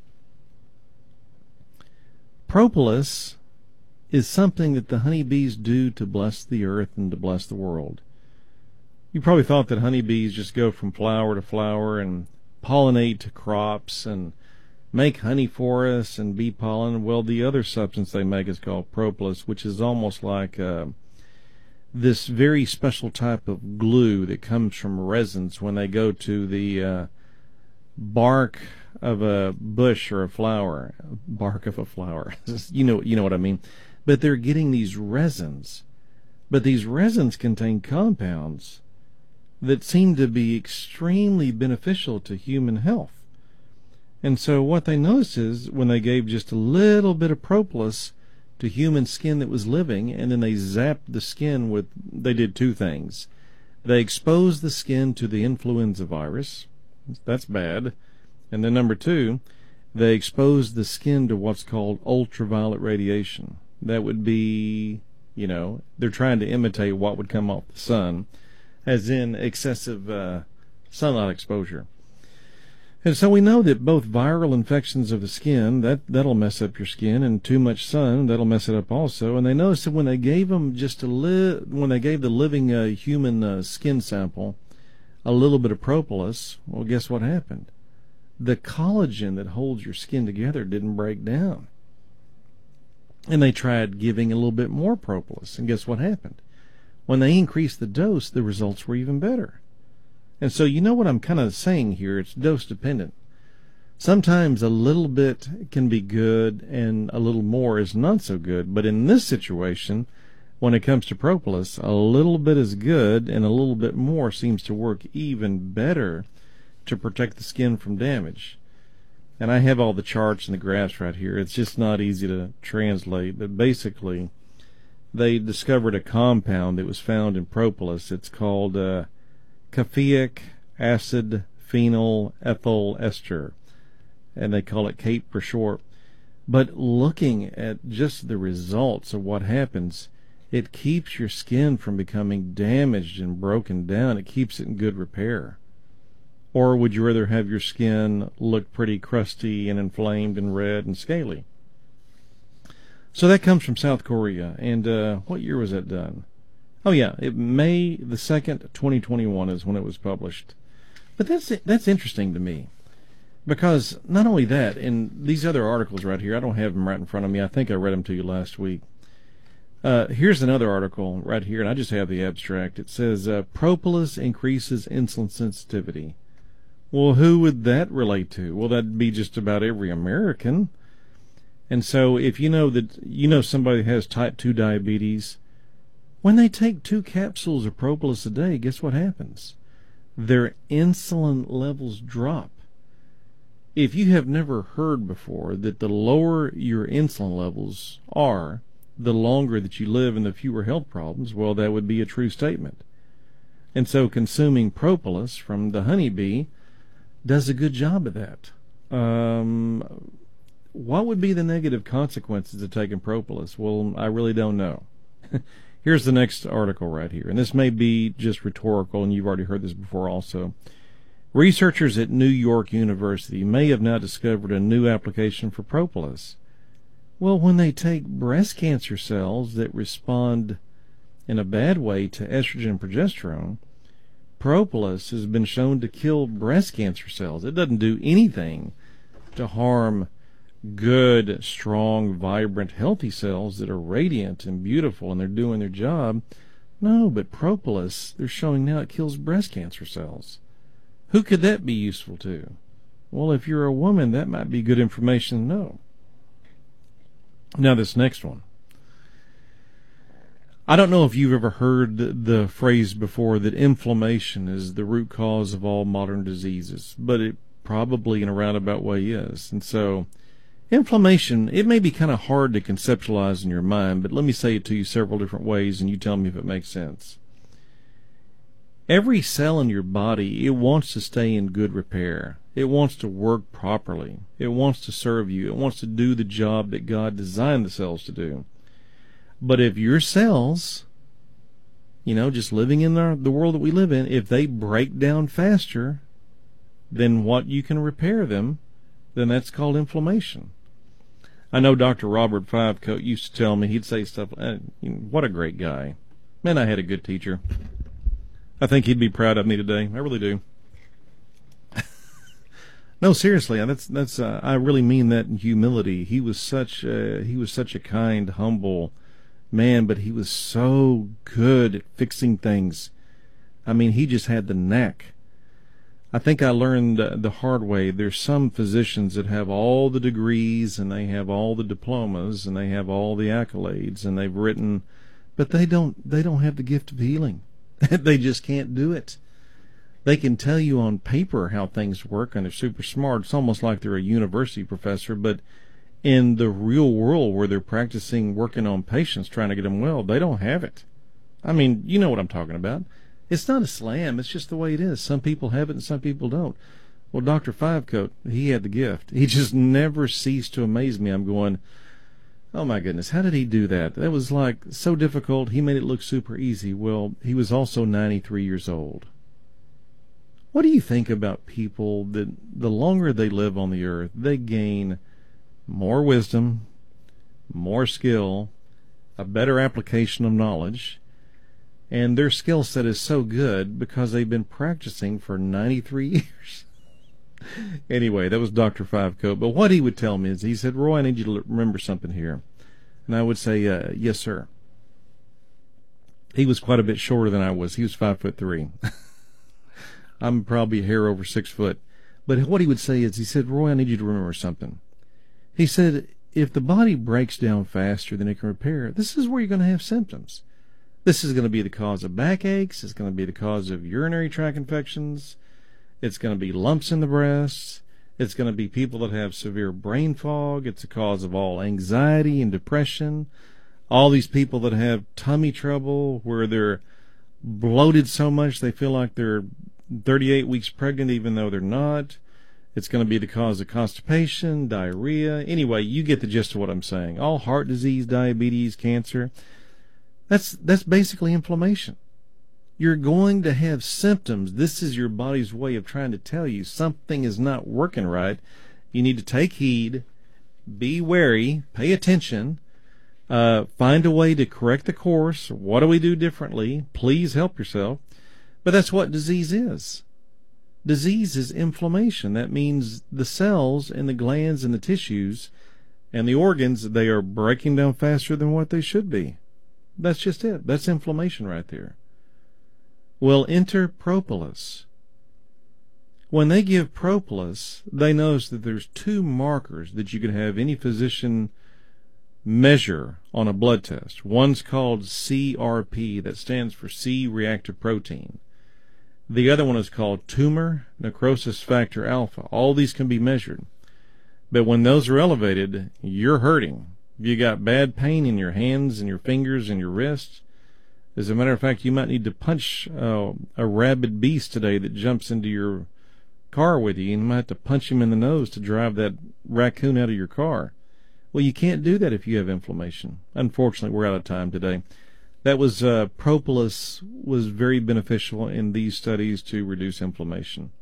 Propolis is something that the honeybees do to bless the earth and to bless the world. You probably thought that honeybees just go from flower to flower and pollinate crops and make honey for us and bee pollen. Well, the other substance they make is called propolis, which is almost like uh, this very special type of glue that comes from resins when they go to the uh, bark of a bush or a flower. Bark of a flower. you know, you know what I mean. But they're getting these resins. But these resins contain compounds that seem to be extremely beneficial to human health. And so what they noticed is when they gave just a little bit of propolis to human skin that was living, and then they zapped the skin with, they did two things. They exposed the skin to the influenza virus. That's bad. And then number two, they exposed the skin to what's called ultraviolet radiation. That would be, you know, they're trying to imitate what would come off the sun, as in excessive uh, sunlight exposure. And so we know that both viral infections of the skin, that, that'll mess up your skin, and too much sun, that'll mess it up also. And they noticed that when they gave them just a li- when they gave the living uh, human uh, skin sample a little bit of propolis, well, guess what happened? The collagen that holds your skin together didn't break down. And they tried giving a little bit more propolis, and guess what happened? When they increased the dose, the results were even better. And so you know what I'm kind of saying here, it's dose dependent. Sometimes a little bit can be good and a little more is not so good, but in this situation, when it comes to propolis, a little bit is good and a little bit more seems to work even better to protect the skin from damage. And I have all the charts and the graphs right here. It's just not easy to translate, but basically they discovered a compound that was found in propolis. It's called uh, caffeic acid phenyl ethyl ester, and they call it CAPE for short. But looking at just the results of what happens, it keeps your skin from becoming damaged and broken down. It keeps it in good repair. Or would you rather have your skin look pretty crusty and inflamed and red and scaly? So that comes from South Korea. And uh, what year was that done? Oh, yeah, it, May the second, twenty twenty-one is when it was published. But that's that's interesting to me. Because not only that, in these other articles right here, I don't have them right in front of me. I think I read them to you last week. Uh, here's another article right here, and I just have the abstract. It says, uh, propolis increases insulin sensitivity. Well, who would that relate to? Well, that'd be just about every American. And so if you know that you know somebody has type two diabetes, when they take two capsules of propolis a day, guess what happens? Their insulin levels drop. If you have never heard before that the lower your insulin levels are, the longer that you live and the fewer health problems, well, that would be a true statement. And so consuming propolis from the honeybee does a good job of that. Um, what would be the negative consequences of taking propolis? Well, I really don't know. Here's the next article right here, and this may be just rhetorical, and you've already heard this before also. Researchers at New York University may have now discovered a new application for propolis. Well, when they take breast cancer cells that respond in a bad way to estrogen and progesterone, propolis has been shown to kill breast cancer cells. It doesn't do anything to harm good, strong, vibrant, healthy cells that are radiant and beautiful and they're doing their job. No, but propolis, they're showing now it kills breast cancer cells. Who could that be useful to? Well, if you're a woman, that might be good information to know. Now, this next one. I don't know if you've ever heard the phrase before that inflammation is the root cause of all modern diseases, but it probably in a roundabout way is. And so, inflammation, it may be kind of hard to conceptualize in your mind, but let me say it to you several different ways and you tell me if it makes sense. Every cell in your body, it wants to stay in good repair. It wants to work properly. It wants to serve you. It wants to do the job that God designed the cells to do. But if your cells, you know, just living in the, the world that we live in, if they break down faster than what you can repair them, then that's called inflammation. I know Doctor Robert Fivecoat used to tell me, he'd say stuff, uh, you know, what a great guy. Man, I had a good teacher. I think he'd be proud of me today. I really do. No, seriously, that's that's. Uh, I really mean that in humility. He was such a, he was such a kind, humble man, but he was so good at fixing things. I mean, he just had the knack. I think I learned uh, the hard way. There's some physicians that have all the degrees and they have all the diplomas and they have all the accolades and they've written, but they don't. They don't have the gift of healing. They just can't do it. They can tell you on paper how things work, and they're super smart. It's almost like they're a university professor, but in the real world where they're practicing working on patients, trying to get them well, they don't have it. I mean, you know what I'm talking about. It's not a slam. It's just the way it is. Some people have it and some people don't. Well, Doctor Fivecoat, he had the gift. He just never ceased to amaze me. I'm going, oh my goodness, how did he do that? That was like so difficult. He made it look super easy. Well, he was also ninety-three years old. What do you think about people that the longer they live on the earth, they gain more wisdom, more skill, a better application of knowledge, and their skill set is so good because they've been practicing for ninety-three years. Anyway, that was Doctor Fivecoat. But what he would tell me is, he said, Roy, I need you to remember something here. And I would say, uh, yes, sir. He was quite a bit shorter than I was. He was five foot three. I'm probably a hair over six foot. But what he would say is, he said, Roy, I need you to remember something. He said, if the body breaks down faster than it can repair, this is where you're going to have symptoms. This is going to be the cause of backaches. It's going to be the cause of urinary tract infections. It's going to be lumps in the breasts. It's going to be people that have severe brain fog. It's a cause of all anxiety and depression. All these people that have tummy trouble where they're bloated so much they feel like they're thirty-eight weeks pregnant even though they're not. It's going to be the cause of constipation, diarrhea. Anyway, you get the gist of what I'm saying. All heart disease, diabetes, cancer. That's that's basically inflammation. You're going to have symptoms. This is your body's way of trying to tell you something is not working right. You need to take heed, be wary, pay attention, uh, find a way to correct the course. What do we do differently? Please help yourself. But that's what disease is. Disease is inflammation. That means the cells and the glands and the tissues and the organs, they are breaking down faster than what they should be. That's just it. That's inflammation right there. Well, enter propolis. When they give propolis, they notice that there's two markers that you can have any physician measure on a blood test. One's called C R P, that stands for C-reactive protein. The other one is called tumor necrosis factor alpha. All these can be measured. But when those are elevated, you're hurting. You got bad pain in your hands and your fingers and your wrists. As a matter of fact, you might need to punch uh, a rabid beast today that jumps into your car with you, and you might have to punch him in the nose to drive that raccoon out of your car. Well, you can't do that if you have inflammation. Unfortunately, we're out of time today. That was uh, propolis was very beneficial in these studies to reduce inflammation.